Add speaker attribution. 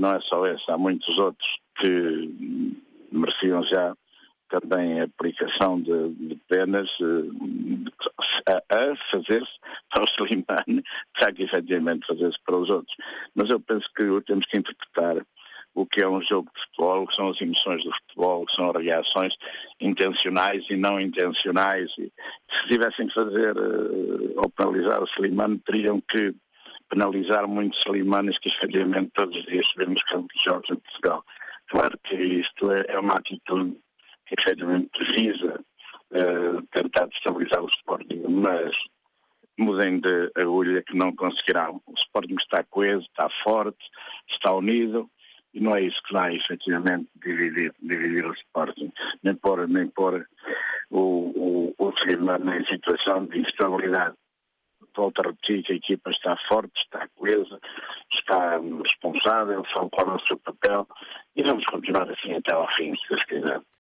Speaker 1: não é só esse, há muitos outros que mereciam já também a aplicação de penas a fazer-se para o Slimani, já que efetivamente fazer-se para os outros. Mas eu penso que temos que interpretar o que é um jogo de futebol, que são as emoções do futebol, que são as reações intencionais e não intencionais. E se tivessem que fazer ou penalizar o Slimani, teriam que penalizar muitos Slimanis que efetivamente todos os dias vemos campos de jogos em Portugal. Claro que isto é uma atitude que efetivamente visa tentar destabilizar o Sporting, mas mudem de agulha que não conseguirão. O Sporting está coeso, está forte, está unido, e não é isso que vai efetivamente dividir o Sporting, nem pôr o Slimani em situação de instabilidade. Volto a repetir que a equipa está forte, está coesa, está responsável, sabe qual é o seu papel, e vamos continuar assim até ao fim, se Deus quiser.